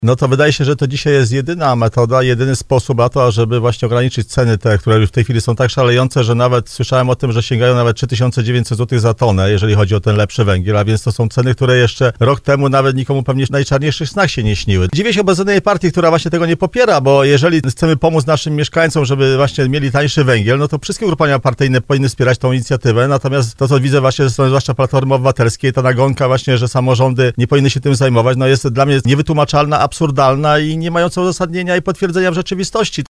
No to wydaje się, że to dzisiaj jest jedyna metoda, jedyny sposób na to, żeby właśnie ograniczyć ceny te, które już w tej chwili są tak szalejące, że nawet słyszałem o tym, że sięgają nawet 3900 zł za tonę, jeżeli chodzi o ten lepszy węgiel, a więc to są ceny, które jeszcze rok temu nawet nikomu pewnie w najczarniejszych snach się nie śniły. Dziwię się bezwzględnej partii, która właśnie tego nie popiera, bo jeżeli chcemy pomóc naszym mieszkańcom, żeby właśnie mieli tańszy węgiel, no to wszystkie ugrupowania partyjne powinny wspierać tą inicjatywę, natomiast to, co widzę właśnie ze strony zwłaszcza Platformy Obywatelskiej, ta nagonka właśnie, że samorządy nie powinny się tym zajmować, no jest dla mnie niewytłumaczalna, absurdalna i nie mająca uzasadnienia i potwierdzenia w rzeczywistości.